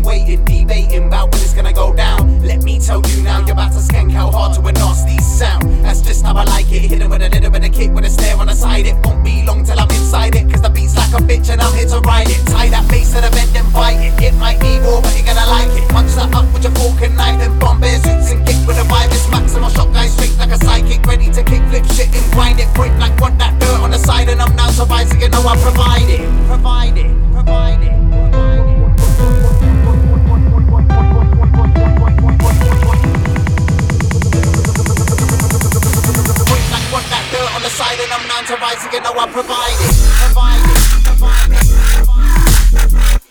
waiting, debating about when it's gonna go down. Let me tell you now, you're about to skank how hard to a nasty sound. That's just how I like it, hit 'em with a little bit of kick with a stare on the side. It won't be long till I'm inside it, cause the beat's like a bitch and I'm here to ride it. Tie that bass to the bed and bite it. It might be raw but you're gonna like it. Punch that up with your fork and knife and bomb bear suits and kick with a vibe. It's maximum shot guys straight like a psychic, ready to kick, flip shit and grind it. Point like want that dirt on the side and I'm now surviving, so you know I provide it. Provide it, provide it, provide it. Point like want that dirt on the side and I'm now surviving, so you know I provide it. Provide it, provide it, provide it.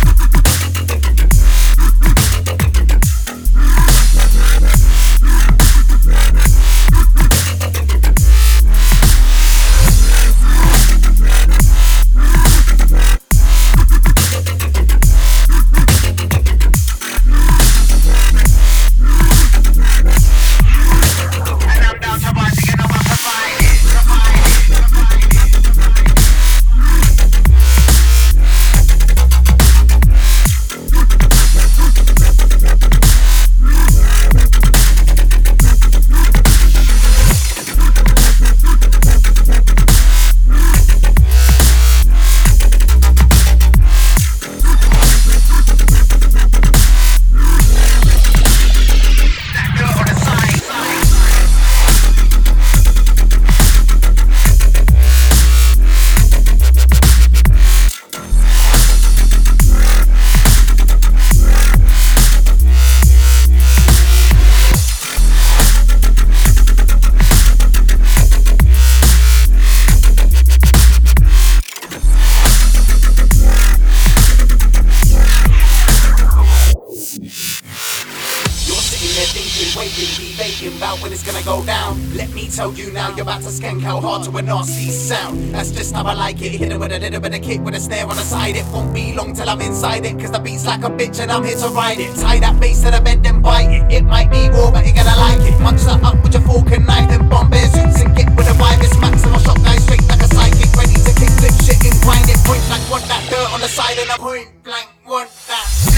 Debating about when it's gonna go down. Let me tell you now, you're about to skank how hard to a nasty sound. That's just how I like it, hit 'em with a little bit of kick with a stare on the side. It won't be long till I'm inside it, cause the beat's like a bitch and I'm here to ride it. Tie that bass to the bed and bite it. It might be raw but you're gonna like it. Punch that up with your fork and knife and bomb bear suits and get with a vibe. It's maximum shot guys straight like a psychic, ready to kick, flip shit and grind it. Point like want that dirt on the side and I'm point blank want that.